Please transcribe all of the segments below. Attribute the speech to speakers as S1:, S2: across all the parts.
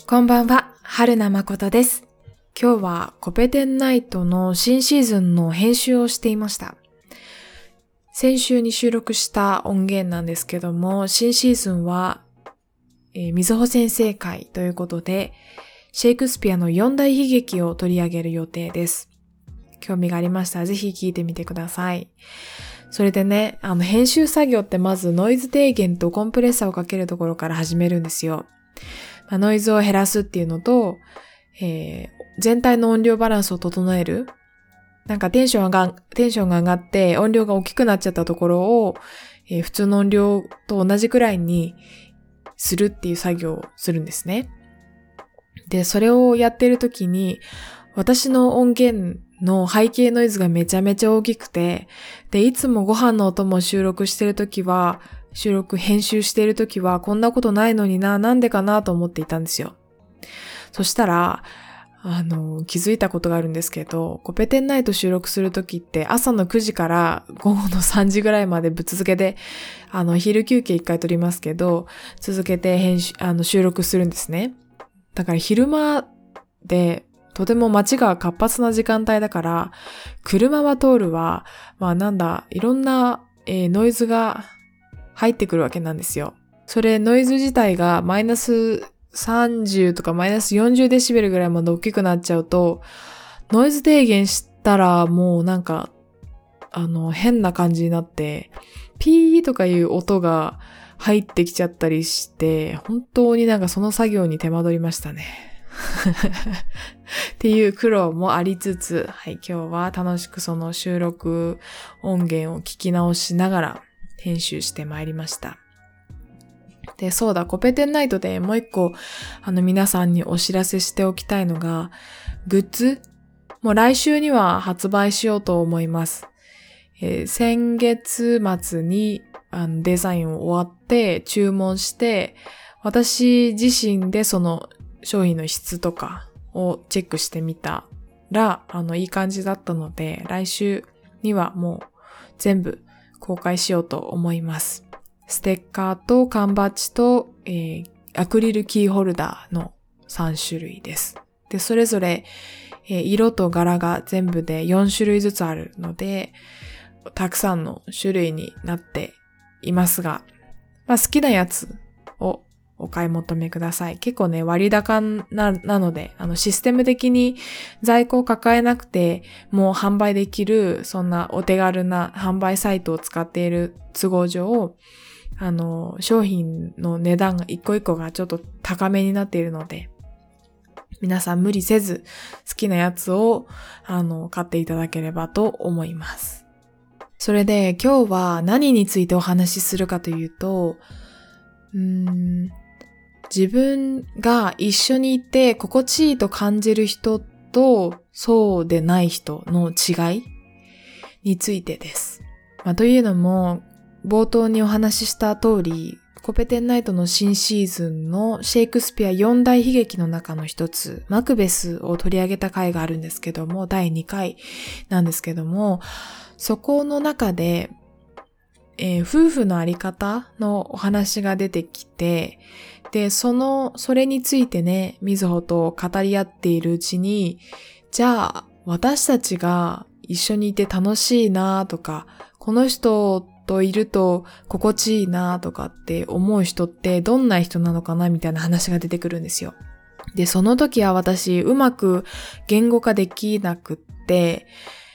S1: こんばんは、春名誠です。今日はコペテンナイトの新シーズンの編集をしていました。先週に収録した音源なんですけども、新シーズンは、みずほ先生会ということで、シェイクスピアの4大悲劇を取り上げる予定です。興味がありましたらぜひ聞いてみてください。それでね、編集作業ってまずノイズ低減とコンプレッサーをかけるところから始めるんですよ。ノイズを減らすっていうのと、全体の音量バランスを整える。なんかテンションが上がって音量が大きくなっちゃったところを、普通の音量と同じくらいにするっていう作業をするんですね。で、それをやってるときに、私の音源の背景ノイズがめちゃめちゃ大きくて、で、いつもご飯の音も編集してるときは、こんなことないのになんでかなと思っていたんですよ。そしたら、気づいたことがあるんですけど、コペテンナイト収録するときって朝の9時から午後の3時ぐらいまでぶっ続けで、昼休憩1回取りますけど、続けて収録するんですね。だから昼間で、とても街が活発な時間帯だから、車は通るわ、いろんな、ノイズが入ってくるわけなんですよ。それ、ノイズ自体がマイナス30とかマイナス40デシベルぐらいまで大きくなっちゃうと、ノイズ低減したらもう変な感じになって、ピーとかいう音が入ってきちゃったりして、本当にその作業に手間取りましたね。っていう苦労もありつつ、今日は楽しくその収録音源を聞き直しながら編集してまいりました。で、そうだ、コペテンナイトでもう一個、皆さんにお知らせしておきたいのが、グッズもう来週には発売しようと思います。先月末にデザインを終わって注文して、私自身でその商品の質とかをチェックしてみたら、いい感じだったので、来週にはもう全部公開しようと思います。ステッカーと缶バッジと、アクリルキーホルダーの3種類です。で、それぞれ、色と柄が全部で4種類ずつあるので、たくさんの種類になっていますが、好きなやつをお買い求めください。結構ね、割高なので、システム的に在庫を抱えなくて、もう販売できる、そんなお手軽な販売サイトを使っている都合上、商品の値段が一個一個がちょっと高めになっているので、皆さん無理せず、好きなやつを、買っていただければと思います。それで、今日は何についてお話しするかというと、自分が一緒にいて心地いいと感じる人とそうでない人の違いについてです。というのも、冒頭にお話しした通り、コペテンナイトの新シーズンのシェイクスピア4大悲劇の中の一つ、マクベスを取り上げた回があるんですけども、第2回なんですけども、そこの中で、夫婦のあり方のお話が出てきて、で、それについてね、みずほと語り合っているうちに、じゃあ、私たちが一緒にいて楽しいなとか、この人といると心地いいなとかって思う人ってどんな人なのかなみたいな話が出てくるんですよ。で、その時は私、うまく言語化できなくって、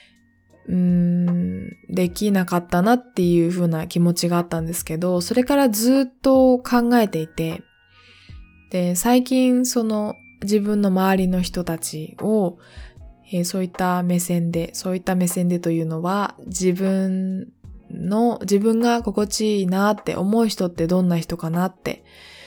S1: できなかったなっていう風な気持ちがあったんですけど、それからずっと考えていて、で、最近自分の周りの人たちを、そういった目線でというのは、自分が心地いいなって思う人ってどんな人かなって、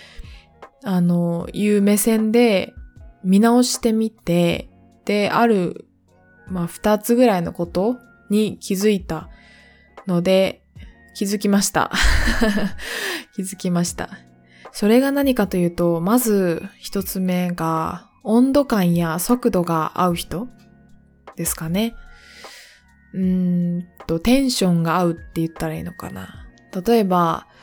S1: いう目線で見直してみて、で、ある、2つぐらいのことに気づいたので、気づきました。気づきました。それが何かというと、まず一つ目が、温度感や速度が合う人ですかね。テンションが合うって言ったらいいのかな。例えば、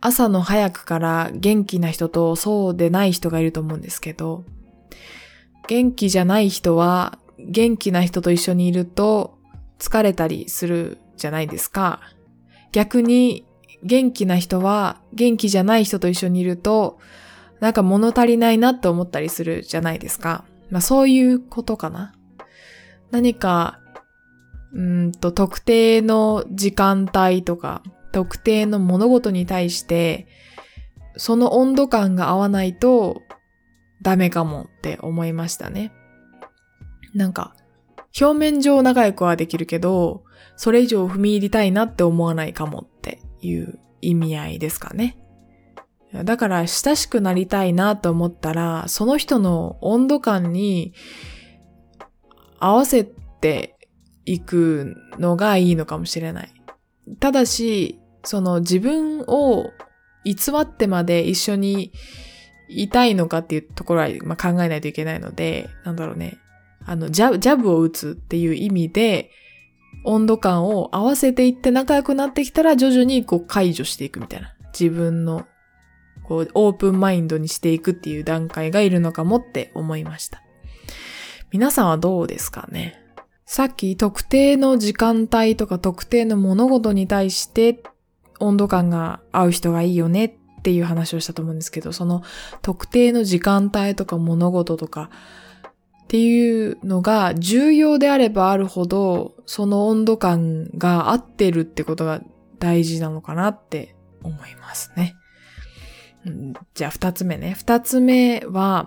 S1: 朝の早くから元気な人とそうでない人がいると思うんですけど、元気じゃない人は元気な人と一緒にいると疲れたりするじゃないですか。逆に元気な人は元気じゃない人と一緒にいるとなんか物足りないなって思ったりするじゃないですか。そういうことかな。何か特定の時間帯とか特定の物事に対してその温度感が合わないとダメかもって思いましたね。なんか表面上仲良くはできるけどそれ以上踏み入りたいなって思わないかもっていう意味合いですかね。だから親しくなりたいなと思ったらその人の温度感に合わせていくのがいいのかもしれない。ただし、その自分を偽ってまで一緒にいたいのかっていうところは、考えないといけないので、ジャブを打つっていう意味で、温度感を合わせていって仲良くなってきたら徐々に解除していくみたいな。自分のオープンマインドにしていくっていう段階がいるのかもって思いました。皆さんはどうですかね？さっき特定の時間帯とか特定の物事に対して温度感が合う人がいいよねっていう話をしたと思うんですけど、その特定の時間帯とか物事とかっていうのが重要であればあるほどその温度感が合ってるってことが大事なのかなって思いますね。じゃあ二つ目ね。二つ目は、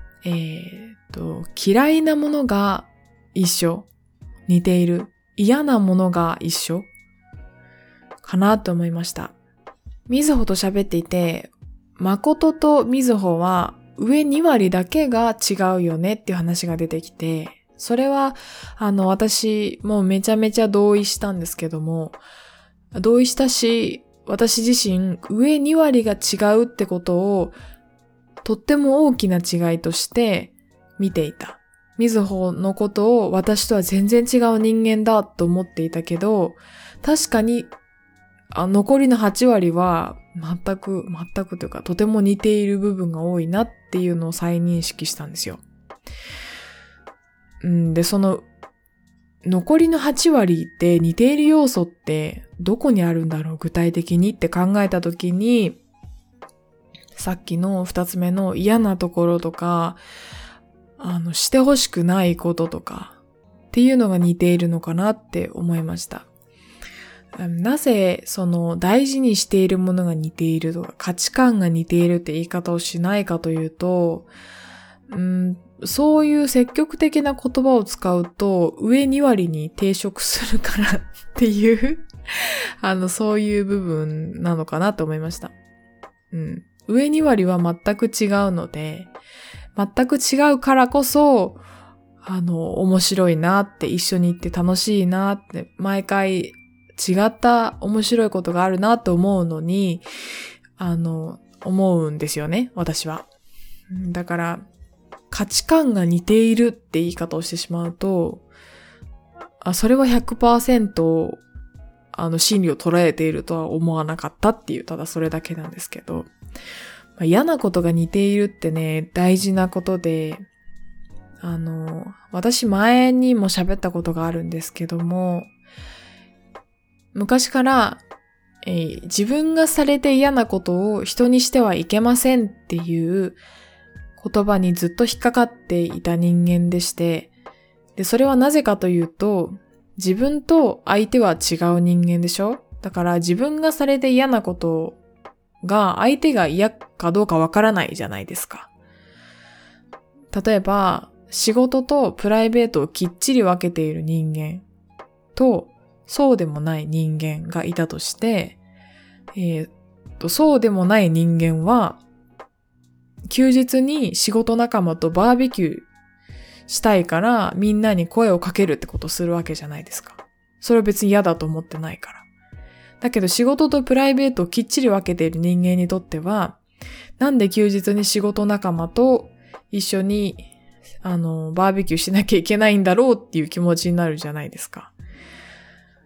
S1: 嫌いなものが一緒。似ている。嫌なものが一緒かなと思いました。みずほと喋っていて、誠とみずほは上2割だけが違うよねっていう話が出てきて、それは私もうめちゃめちゃ同意したんですけども、同意したし、私自身上2割が違うってことをとっても大きな違いとして見ていた。みずほのことを私とは全然違う人間だと思っていたけど、確かに残りの8割は全くというかとても似ている部分が多いなっていうのを再認識したんですよ。で、その残りの8割って似ている要素ってどこにあるんだろう具体的にって考えたときに、さっきの2つ目の嫌なところとか、してほしくないこととかっていうのが似ているのかなって思いました。なぜその大事にしているものが似ているとか価値観が似ているって言い方をしないかというと、そういう積極的な言葉を使うと上2割に抵触するからっていうそういう部分なのかなと思いました。上2割は全く違うので、全く違うからこそ面白いなって、一緒に行って楽しいなって、毎回違った面白いことがあるなと思うのに、思うんですよね、私は。だから、価値観が似ているって言い方をしてしまうと、それは 100% 真理を捉えているとは思わなかったっていう、ただそれだけなんですけど、嫌なことが似ているってね、大事なことで、私前にも喋ったことがあるんですけども、昔から、自分がされて嫌なことを人にしてはいけませんっていう言葉にずっと引っかかっていた人間でして、で、それはなぜかというと、自分と相手は違う人間でしょ？だから自分がされて嫌なことが相手が嫌かどうかわからないじゃないですか。例えば、仕事とプライベートをきっちり分けている人間と、そうでもない人間がいたとして、そうでもない人間は、休日に仕事仲間とバーベキューしたいからみんなに声をかけるってことをするわけじゃないですか。それは別に嫌だと思ってないから。だけど仕事とプライベートをきっちり分けている人間にとっては、なんで休日に仕事仲間と一緒にバーベキューしなきゃいけないんだろうっていう気持ちになるじゃないですか。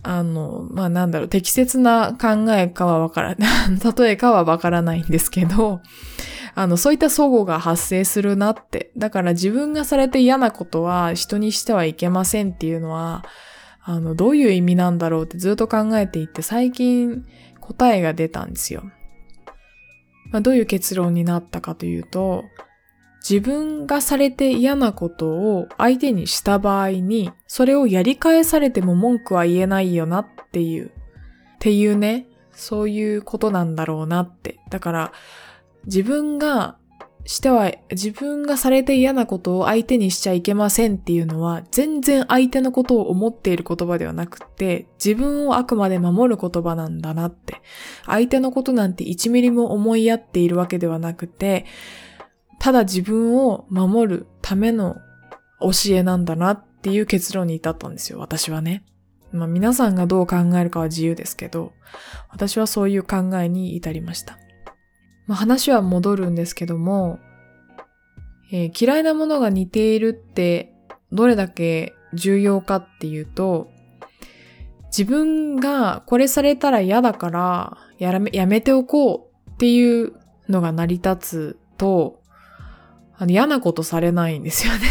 S1: 適切な考えかは例えかはわからないんですけど、そういった齟齬が発生するなって。だから自分がされて嫌なことは人にしてはいけませんっていうのは、どういう意味なんだろうってずっと考えていて、最近答えが出たんですよ。どういう結論になったかというと、自分がされて嫌なことを相手にした場合に、それをやり返されても文句は言えないよなっていうね、そういうことなんだろうなって。だから、自分がされて嫌なことを相手にしちゃいけませんっていうのは、全然相手のことを思っている言葉ではなくて、自分をあくまで守る言葉なんだなって。相手のことなんて1ミリも思いやっているわけではなくて、ただ自分を守るための教えなんだなっていう結論に至ったんですよ、私はね。皆さんがどう考えるかは自由ですけど、私はそういう考えに至りました。話は戻るんですけども、嫌いなものが似ているってどれだけ重要かっていうと、自分がこれされたら嫌だからやめておこうっていうのが成り立つと、嫌なことされないんですよね。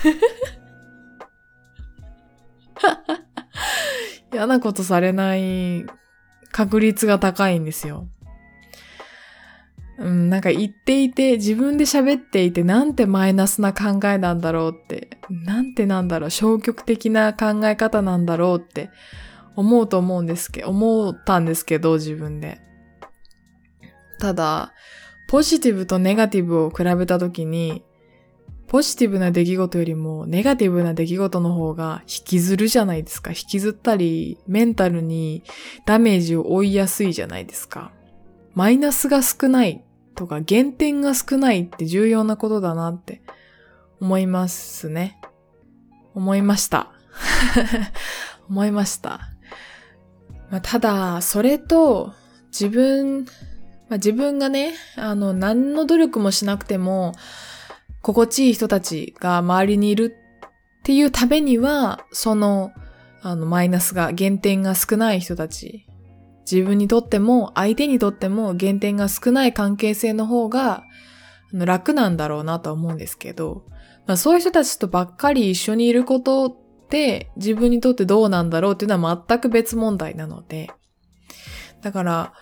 S1: 嫌なことされない確率が高いんですよ。なんか言っていて、自分で喋っていて、なんてマイナスな考えなんだろうって、消極的な考え方なんだろうって思ったんですけど、自分で。ただ、ポジティブとネガティブを比べたときに、ポジティブな出来事よりもネガティブな出来事の方が引きずるじゃないですか。引きずったり、メンタルにダメージを負いやすいじゃないですか。マイナスが少ないとか減点が少ないって重要なことだなって思いますね。思いました。思いました。ただ、それと自分がね、何の努力もしなくても心地いい人たちが周りにいるっていうためには、マイナスが減点が少ない人たち、自分にとっても相手にとっても減点が少ない関係性の方が楽なんだろうなとは思うんですけど、そういう人たちとばっかり一緒にいることって自分にとってどうなんだろうっていうのは全く別問題なので、だから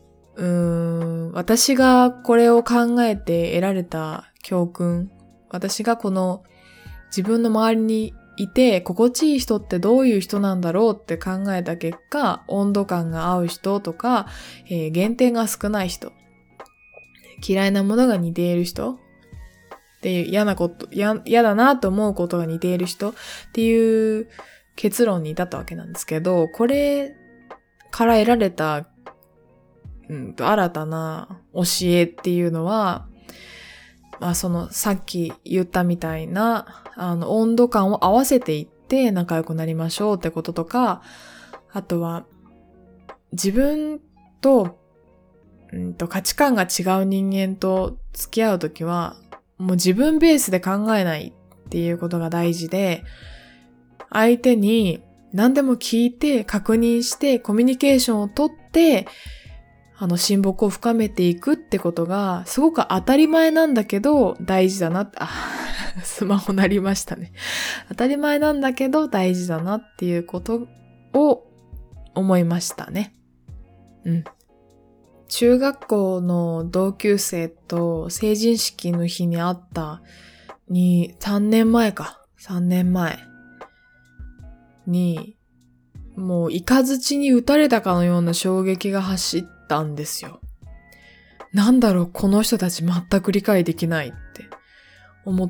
S1: 私がこれを考えて得られた教訓、私がこの自分の周りにいて心地いい人ってどういう人なんだろうって考えた結果、温度感が合う人とか、減点が少ない人、嫌いなものが似ている人っていう嫌だなと思うことが似ている人っていう結論に至ったわけなんですけど、これから得られた、新たな教えっていうのは、さっき言ったみたいな、温度感を合わせていって仲良くなりましょうってこととか、あとは、自分と、価値観が違う人間と付き合うときは、もう自分ベースで考えないっていうことが大事で、相手に何でも聞いて確認してコミュニケーションをとって、親睦を深めていくってことがすごく当たり前なんだけど大事だなって、スマホ鳴りましたね。当たり前なんだけど大事だなっていうことを思いましたね。中学校の同級生と成人式の日に会った3年前に、もうイカズチに撃たれたかのような衝撃が走ったんですよ。なんだろう、この人たち全く理解できないって思って、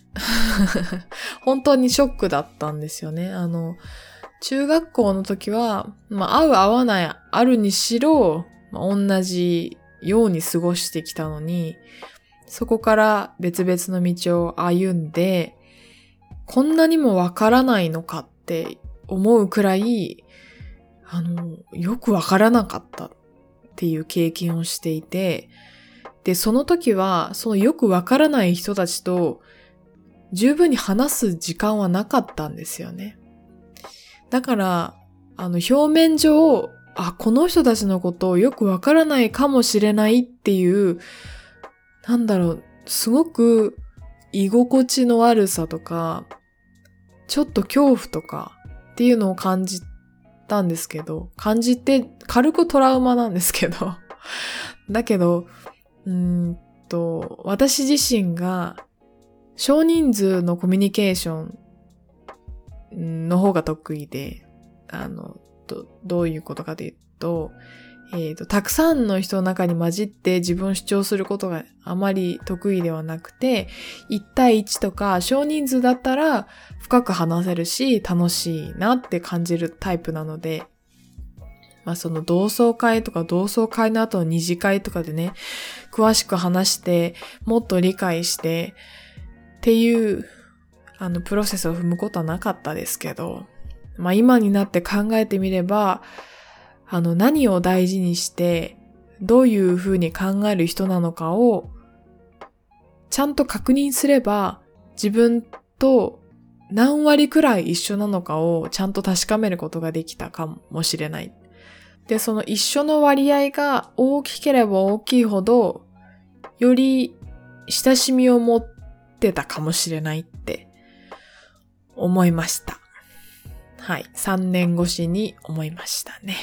S1: 本当にショックだったんですよね。中学校の時は、合う合わないあるにしろ、同じように過ごしてきたのに、そこから別々の道を歩んで、こんなにもわからないのかって思うくらい、よくわからなかったっていう経験をしていて、で、その時は、そのよくわからない人たちと十分に話す時間はなかったんですよね。だから、 表面上、この人たちのことをよくわからないかもしれないっていう、すごく居心地の悪さとか、ちょっと恐怖とかっていうのを感じたんですけど、感じて軽くトラウマなんですけど、だけど、私自身が少人数のコミュニケーションの方が得意で、どういうことかというと、たくさんの人の中に混じって自分を主張することがあまり得意ではなくて、1対1とか少人数だったら深く話せるし楽しいなって感じるタイプなので、その同窓会とか同窓会の後の二次会とかでね、詳しく話してもっと理解してっていうプロセスを踏むことはなかったですけど、今になって考えてみれば、何を大事にして、どういうふうに考える人なのかを、ちゃんと確認すれば、自分と何割くらい一緒なのかをちゃんと確かめることができたかもしれない。で、その一緒の割合が大きければ大きいほど、より親しみを持ってたかもしれないって思いました。はい。3年越しに思いましたね。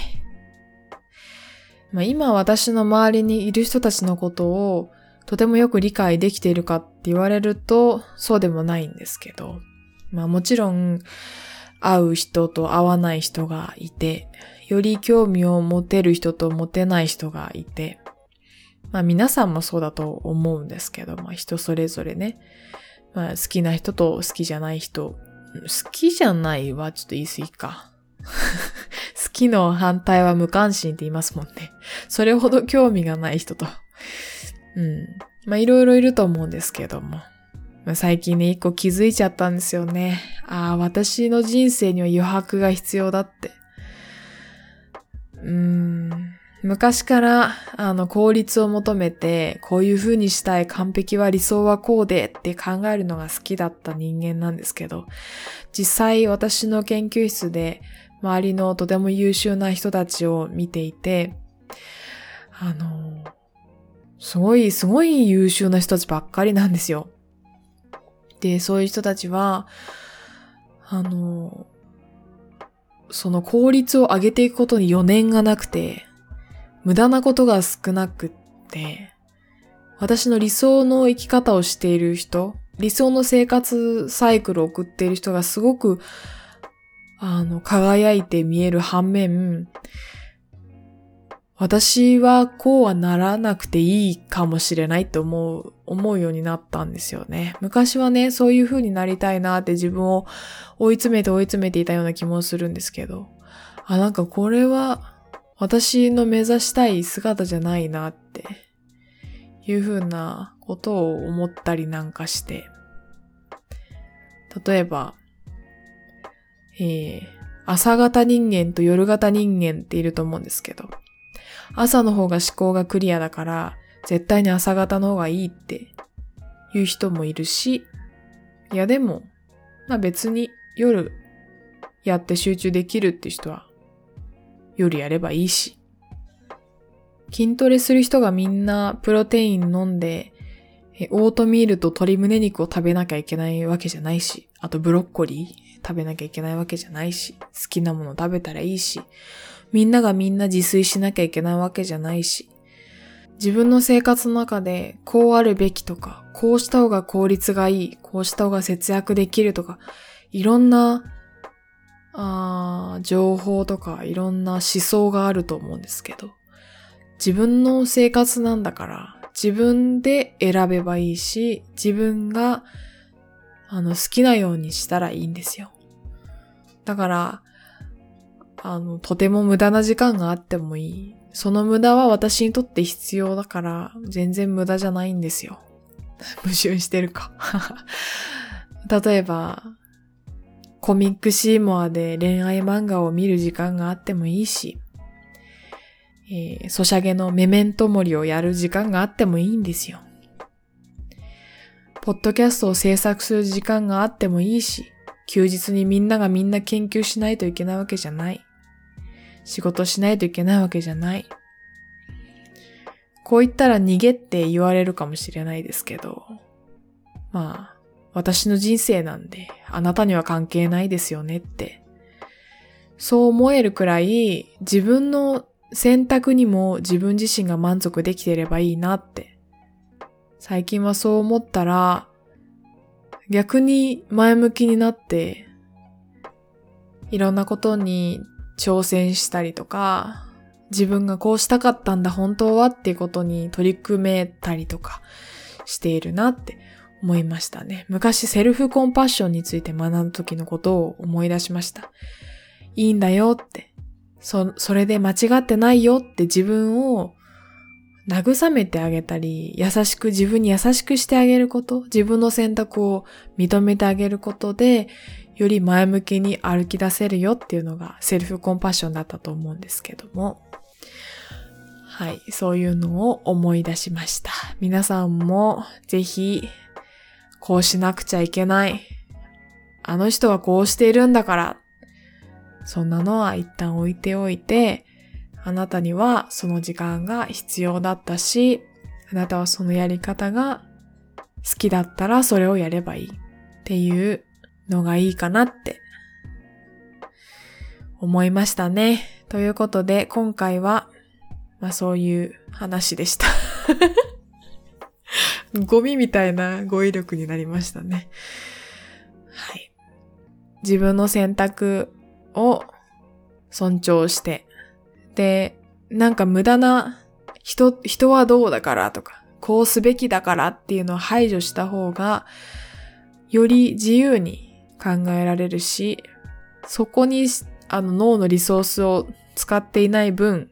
S1: 今私の周りにいる人たちのことをとてもよく理解できているかって言われるとそうでもないんですけど、もちろん会う人と会わない人がいて、より興味を持てる人と持てない人がいて、皆さんもそうだと思うんですけど、人それぞれね、好きな人と好きじゃない人、好きじゃないはちょっと言い過ぎか。好きの反対は無関心って言いますもんね。それほど興味がない人と。いろいろいると思うんですけども。最近ね、一個気づいちゃったんですよね。私の人生には余白が必要だって。昔から、効率を求めて、こういう風にしたい、完璧は理想はこうでって考えるのが好きだった人間なんですけど、実際私の研究室で周りのとても優秀な人たちを見ていて、すごい優秀な人たちばっかりなんですよ。で、そういう人たちは、その効率を上げていくことに余念がなくて、無駄なことが少なくって、私の理想の生き方をしている人、理想の生活サイクルを送っている人がすごく、輝いて見える反面、私はこうはならなくていいかもしれないって思うようになったんですよね。昔はね、そういう風になりたいなって自分を追い詰めていたような気もするんですけど、これは私の目指したい姿じゃないなっていう風なことを思ったりなんかして、例えば、朝型人間と夜型人間っていると思うんですけど、朝の方が思考がクリアだから絶対に朝型の方がいいっていう人もいるし、いやでも別に夜やって集中できるって人は夜やればいいし、筋トレする人がみんなプロテイン飲んでオートミールと鶏胸肉を食べなきゃいけないわけじゃないし、あとブロッコリー食べなきゃいけないわけじゃないし、好きなもの食べたらいいし、みんながみんな自炊しなきゃいけないわけじゃないし、自分の生活の中でこうあるべきとか、こうした方が効率がいい、こうした方が節約できるとか、いろんな情報とかいろんな思想があると思うんですけど、自分の生活なんだから自分で選べばいいし、自分が好きなようにしたらいいんですよ。だからとても無駄な時間があってもいい。その無駄は私にとって必要だから全然無駄じゃないんですよ。矛盾してるか。例えばコミックシーモアで恋愛漫画を見る時間があってもいいし、ソシャゲのメメントモリをやる時間があってもいいんですよ。ポッドキャストを制作する時間があってもいいし、休日にみんながみんな研究しないといけないわけじゃない。 仕事しないといけないわけじゃない。こう言ったら逃げって言われるかもしれないですけど、まあ、私の人生なんで、あなたには関係ないですよねって。そう思えるくらい、自分の選択にも自分自身が満足できていればいいなって。最近はそう思ったら、逆に前向きになって、いろんなことに挑戦したりとか、自分がこうしたかったんだ本当はっていうことに取り組めたりとかしているなって思いましたね。昔セルフコンパッションについて学んだ時のことを思い出しました。いいんだよって、それで間違ってないよって自分を慰めてあげたり、自分に優しくしてあげること、自分の選択を認めてあげることで、より前向きに歩き出せるよっていうのがセルフコンパッションだったと思うんですけども。はい、そういうのを思い出しました。皆さんもぜひ、こうしなくちゃいけない。あの人はこうしているんだから。そんなのは一旦置いておいて、あなたにはその時間が必要だったし、あなたはそのやり方が好きだったらそれをやればいいっていうのがいいかなって思いましたね。ということで今回はそういう話でした。ゴミみたいな語彙力になりましたね。はい。自分の選択を尊重して、で、なんか無駄な人はどうだからとか、こうすべきだからっていうのを排除した方が、より自由に考えられるし、そこに脳のリソースを使っていない分、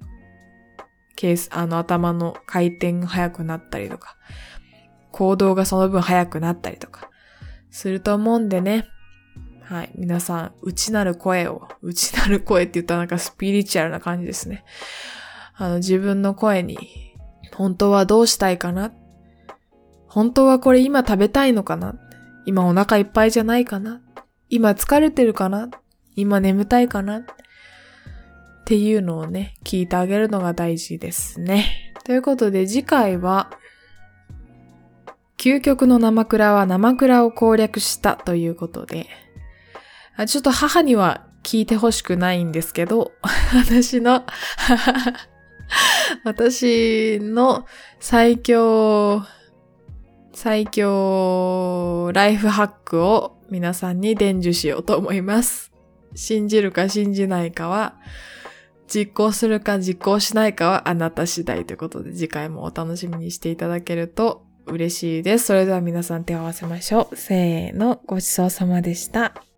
S1: 頭の回転が速くなったりとか、行動がその分速くなったりとか、すると思うんでね。はい。皆さん、内なる声って言ったらなんかスピリチュアルな感じですね。自分の声に、本当はどうしたいかな？本当はこれ今食べたいのかな？今お腹いっぱいじゃないかな？今疲れてるかな？今眠たいかな？っていうのをね、聞いてあげるのが大事ですね。ということで次回は、究極の生倉は生倉を攻略したということで、ちょっと母には聞いてほしくないんですけど、私の最強ライフハックを皆さんに伝授しようと思います。信じるか信じないかは、実行するか実行しないかはあなた次第ということで、次回もお楽しみにしていただけると嬉しいです。それでは皆さん手を合わせましょう。せーの、ごちそうさまでした。